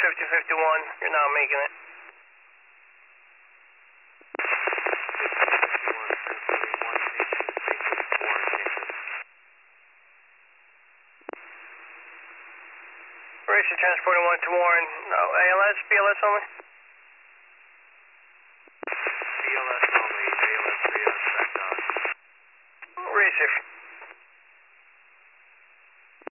5051, you're not making it. Racing transporting 1 to Warren. ALS, BLS only?